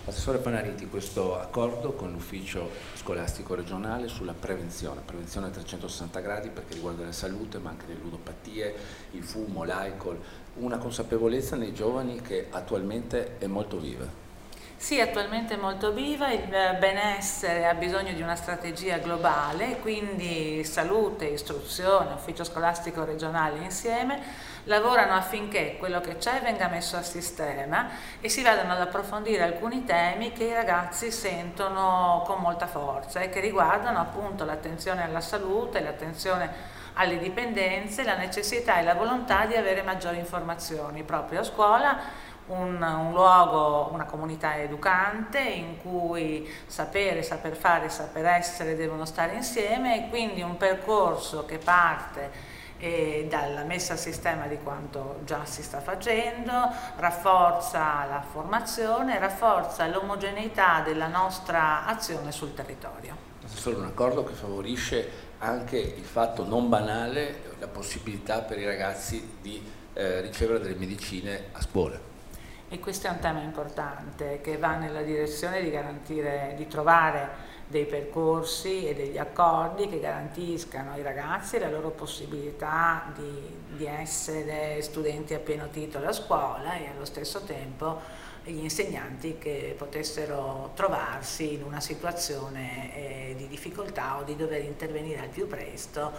Assessore Panariti, questo accordo con l'ufficio scolastico regionale sulla prevenzione a 360 gradi perché riguarda la salute ma anche le ludopatie, il fumo, l'alcol, una consapevolezza nei giovani che attualmente è molto viva. Sì, attualmente è molto viva, il benessere ha bisogno di una strategia globale, quindi salute, istruzione, ufficio scolastico regionale insieme lavorano affinché quello che c'è venga messo a sistema e si vadano ad approfondire alcuni temi che i ragazzi sentono con molta forza e che riguardano appunto l'attenzione alla salute, l'attenzione alle dipendenze, la necessità e la volontà di avere maggiori informazioni proprio a scuola. Un luogo, una comunità educante in cui sapere, saper fare e saper essere devono stare insieme e quindi un percorso che parte dalla messa a sistema di quanto già si sta facendo, rafforza la formazione, rafforza l'omogeneità della nostra azione sul territorio. Assessore, un accordo che favorisce anche il fatto non banale, la possibilità per i ragazzi di ricevere delle medicine a scuola. E questo è un tema importante che va nella direzione di garantire, di trovare dei percorsi e degli accordi che garantiscano ai ragazzi la loro possibilità di essere studenti a pieno titolo a scuola e allo stesso tempo gli insegnanti che potessero trovarsi in una situazione di difficoltà o di dover intervenire al più presto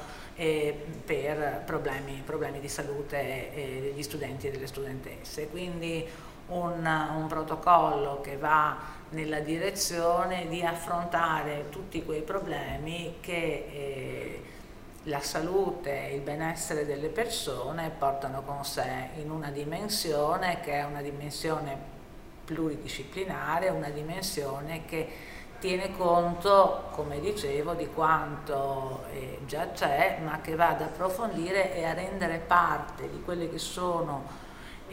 per problemi di salute degli studenti e delle studentesse. Quindi un protocollo che va nella direzione di affrontare tutti quei problemi che la salute e il benessere delle persone portano con sé in una dimensione che è una dimensione pluridisciplinare, una dimensione che tiene conto, come dicevo, di quanto già c'è, ma che va ad approfondire e a rendere parte di quelle che sono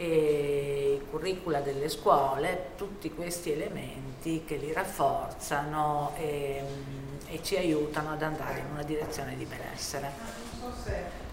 i curricula delle scuole, tutti questi elementi che li rafforzano e ci aiutano ad andare in una direzione di benessere.